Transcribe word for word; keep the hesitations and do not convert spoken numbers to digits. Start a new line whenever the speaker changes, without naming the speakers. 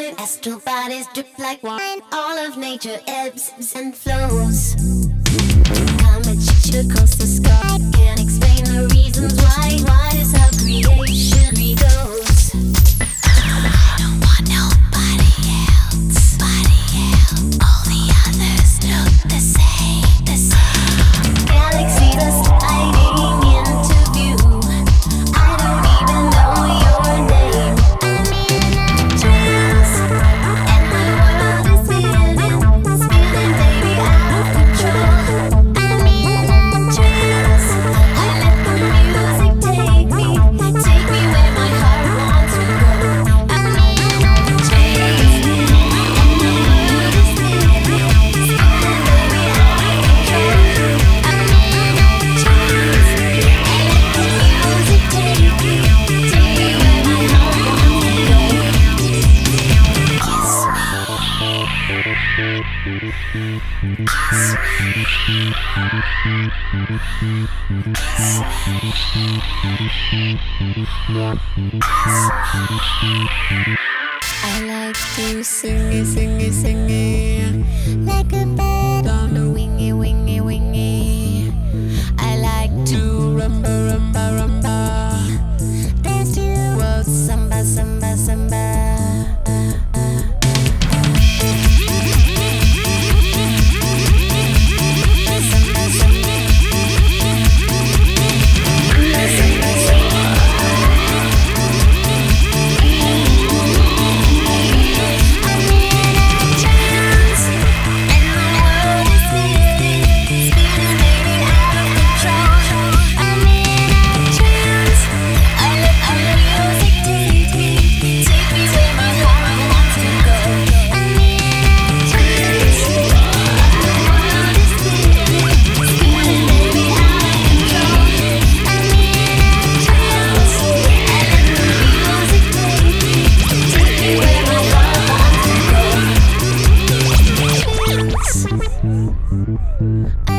time. Astral bodies drip like wine. All of nature ebbs and flows. Comet should cross the sky. Can't explain the reasons why. Why is how creation goes. I don't want nobody else. Body else. All the others look the same. The same. Galaxy dust hiding into view. I don't even know your name. I'm in a trance, and the world is spinning, spinning, baby, out of control. I'm in a trance. I let the music take me, take me where my heart wants to go. I'm in a trance, and the world is spinning, spinning, baby, out of control. I'm in a trance. I let the music take me, take me where my heart wants to go. Kiss me, kiss I like to sing it, sing it, sing it like a bird on a wingy, wingy, wingy. I like to rumba, rumba, rumba. Dance to a samba, samba, samba. I